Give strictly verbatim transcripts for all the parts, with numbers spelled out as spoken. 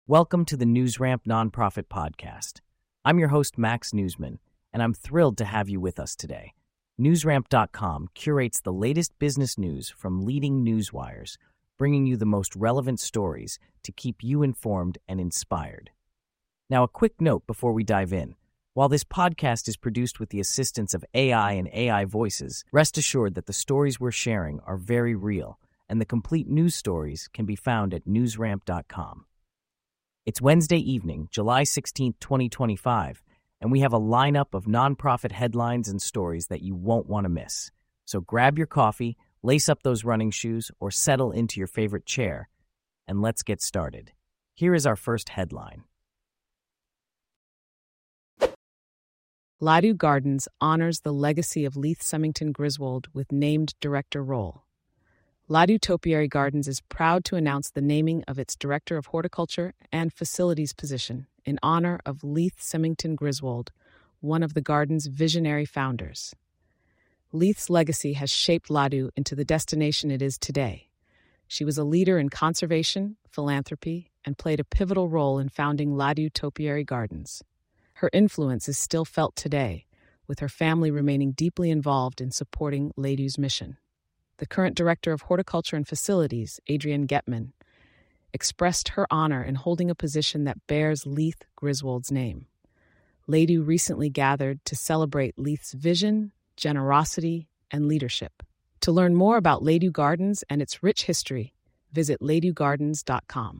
Welcome to the NewsRamp Nonprofit Podcast. I'm your host, Max Newsman, and I'm thrilled to have you with us today. NewsRamp dot com curates the latest business news from leading news wires, bringing you the most relevant stories to keep you informed and inspired. Now, a quick note before we dive in. While this podcast is produced with the assistance of A I and A I voices, rest assured that the stories we're sharing are very real, and the complete news stories can be found at NewsRamp dot com. It's Wednesday evening, July sixteenth, twenty twenty-five, and we have a lineup of nonprofit headlines and stories that you won't want to miss. So grab your coffee, lace up those running shoes, or settle into your favorite chair, and let's get started. Here is our first headline. Ladue Gardens honors the legacy of Leith Symington Griswold with named director role. Ladue Topiary Gardens is proud to announce the naming of its Director of Horticulture and Facilities position in honor of Leith Symington Griswold, one of the garden's visionary founders. Leith's legacy has shaped Ladue into the destination it is today. She was a leader in conservation, philanthropy, and played a pivotal role in founding Ladue Topiary Gardens. Her influence is still felt today, with her family remaining deeply involved in supporting Ladue's mission. The current Director of Horticulture and Facilities, Adrienne Getman, expressed her honor in holding a position that bears Leith Griswold's name. Ladue recently gathered to celebrate Leith's vision, generosity, and leadership. To learn more about Ladue Gardens and its rich history, visit Ladue Gardens dot com.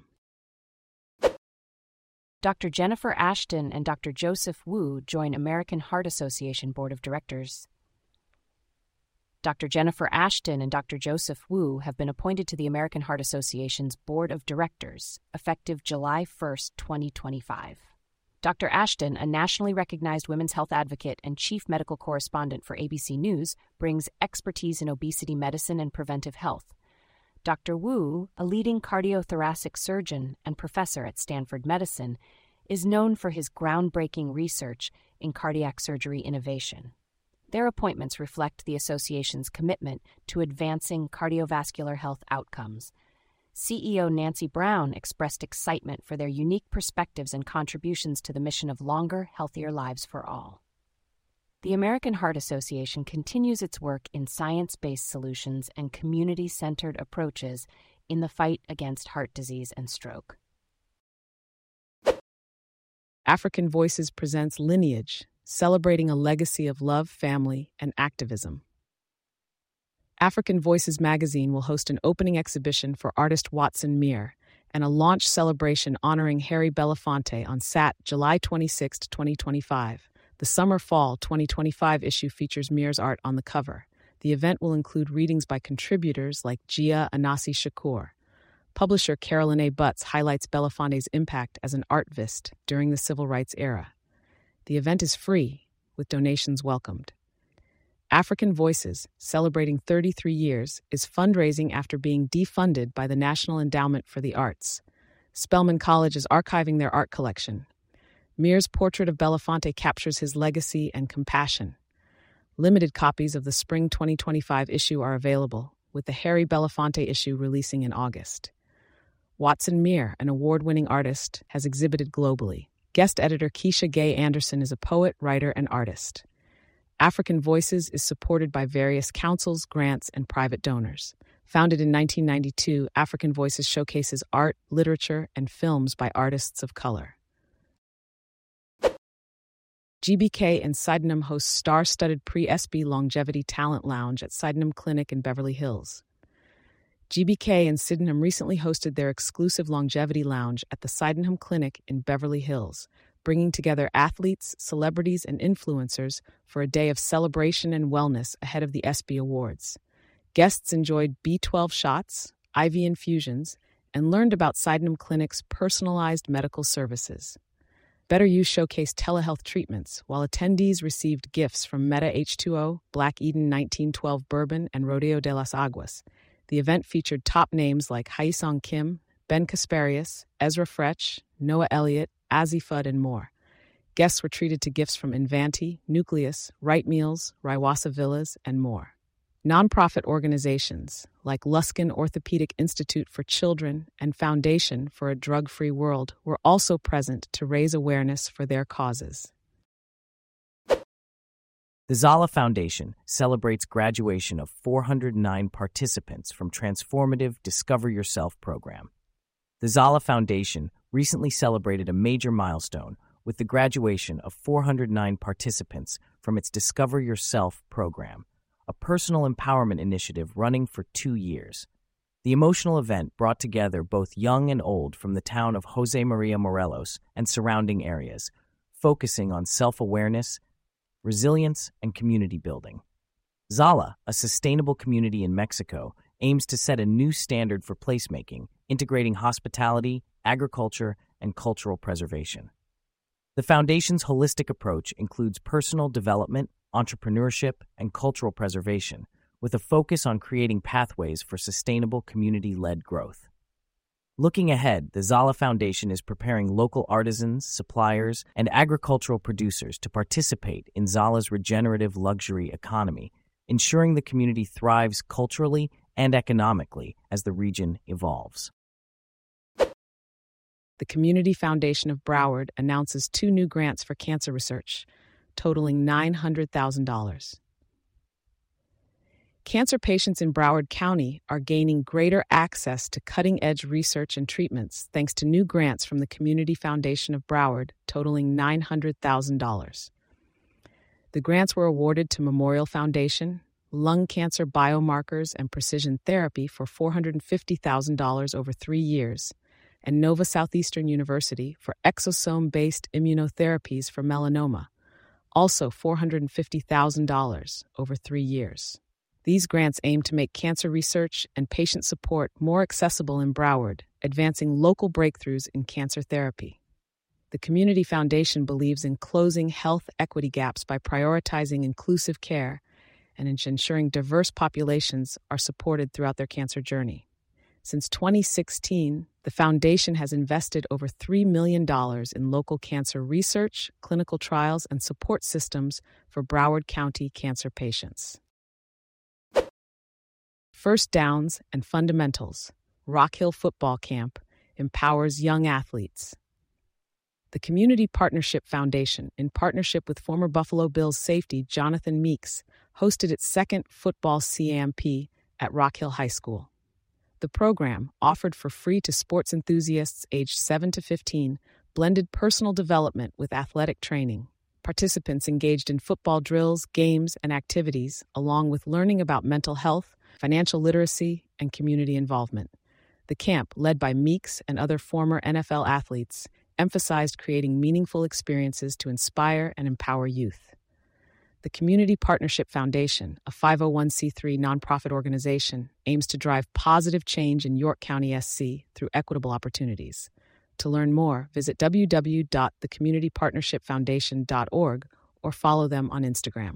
Doctor Jennifer Ashton and Doctor Joseph Wu join American Heart Association Board of Directors. Doctor Jennifer Ashton and Doctor Joseph Wu have been appointed to the American Heart Association's Board of Directors, effective July first, twenty twenty-five. Doctor Ashton, a nationally recognized women's health advocate and chief medical correspondent for A B C News, brings expertise in obesity medicine and preventive health. Doctor Wu, a leading cardiothoracic surgeon and professor at Stanford Medicine, is known for his groundbreaking research in cardiac surgery innovation. Their appointments reflect the association's commitment to advancing cardiovascular health outcomes. C E O Nancy Brown expressed excitement for their unique perspectives and contributions to the mission of longer, healthier lives for all. The American Heart Association continues its work in science-based solutions and community-centered approaches in the fight against heart disease and stroke. African Voices presents Lineage, celebrating a legacy of love, family, and activism. African Voices magazine will host an opening exhibition for artist Watson Meer and a launch celebration honoring Harry Belafonte on Saturday, July twenty-sixth, twenty twenty-five. The Summer-Fall twenty twenty-five issue features Meer's art on the cover. The event will include readings by contributors like Gia Anasi Shakur. Publisher Carolyn A. Butts highlights Belafonte's impact as an artivist during the civil rights era. The event is free, with donations welcomed. African Voices, celebrating thirty-three years, is fundraising after being defunded by the National Endowment for the Arts. Spelman College is archiving their art collection. Meer's portrait of Belafonte captures his legacy and compassion. Limited copies of the spring twenty twenty-five issue are available, with the Harry Belafonte issue releasing in August. Watson Meer, an award-winning artist, has exhibited globally. Guest editor Keisha Gay Anderson is a poet, writer, and artist. African Voices is supported by various councils, grants, and private donors. Founded in nineteen ninety-two, African Voices showcases art, literature, and films by artists of color. G B K and Sydenham host star-studded pre-S B Longevity Talent Lounge at Sydenham Clinic in Beverly Hills. G B K and Sydenham recently hosted their exclusive longevity lounge at the Sydenham Clinic in Beverly Hills, bringing together athletes, celebrities, and influencers for a day of celebration and wellness ahead of the S B Awards. Guests enjoyed B twelve shots, I V infusions, and learned about Sydenham Clinic's personalized medical services. Better You showcased telehealth treatments, while attendees received gifts from Meta H two O, Black Eden nineteen twelve Bourbon, and Rodeo de las Aguas. The event featured top names like Haesong Kim, Ben Kasparius, Ezra Fretch, Noah Elliott, Azzy Fudd, and more. Guests were treated to gifts from Invanti, Nucleus, Right Meals, Raiwasa Villas, and more. Nonprofit organizations like Luskin Orthopedic Institute for Children and Foundation for a Drug-Free World were also present to raise awareness for their causes. The Zala Foundation celebrates graduation of four hundred nine participants from Transformative Discover Yourself program. The Zala Foundation recently celebrated a major milestone with the graduation of four hundred nine participants from its Discover Yourself program, a personal empowerment initiative running for two years. The emotional event brought together both young and old from the town of Jose Maria Morelos and surrounding areas, focusing on self-awareness, resilience, and community building. Zala, a sustainable community in Mexico, aims to set a new standard for placemaking, integrating hospitality, agriculture, and cultural preservation. The Foundation's holistic approach includes personal development, entrepreneurship, and cultural preservation, with a focus on creating pathways for sustainable community-led growth. Looking ahead, the Zala Foundation is preparing local artisans, suppliers, and agricultural producers to participate in Zala's regenerative luxury economy, ensuring the community thrives culturally and economically as the region evolves. The Community Foundation of Broward announces two new grants for cancer research, totaling nine hundred thousand dollars. Cancer patients in Broward County are gaining greater access to cutting-edge research and treatments thanks to new grants from the Community Foundation of Broward, totaling nine hundred thousand dollars. The grants were awarded to Memorial Foundation, Lung Cancer Biomarkers and Precision Therapy for four hundred fifty thousand dollars over three years, and Nova Southeastern University for exosome-based immunotherapies for melanoma, also four hundred fifty thousand dollars over three years. These grants aim to make cancer research and patient support more accessible in Broward, advancing local breakthroughs in cancer therapy. The Community Foundation believes in closing health equity gaps by prioritizing inclusive care and in ensuring diverse populations are supported throughout their cancer journey. Since twenty sixteen, the Foundation has invested over three million dollars in local cancer research, clinical trials, and support systems for Broward County cancer patients. First Downs and Fundamentals, Rock Hill Football Camp, empowers young athletes. The Community Partnership Foundation, in partnership with former Buffalo Bills safety Jonathan Meeks, hosted its second football C A M P at Rock Hill High School. The program, offered for free to sports enthusiasts aged seven to fifteen, blended personal development with athletic training. Participants engaged in football drills, games, and activities, along with learning about mental health, financial literacy, and community involvement. The camp, led by Meeks and other former N F L athletes, emphasized creating meaningful experiences to inspire and empower youth. The Community Partnership Foundation, a five oh one c three nonprofit organization, aims to drive positive change in York County S C through equitable opportunities. To learn more, visit w w w dot the community partnership foundation dot org or follow them on Instagram.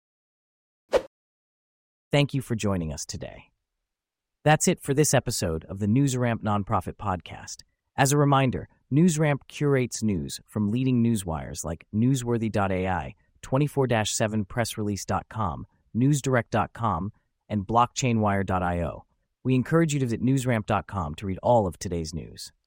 Thank you for joining us today. That's it for this episode of the NewsRamp Nonprofit Podcast. As a reminder, NewsRamp curates news from leading newswires like newsworthy dot a i, twenty-four seven press release dot com, newsdirect dot com, and blockchain wire dot i o. We encourage you to visit newsramp dot com to read all of today's news.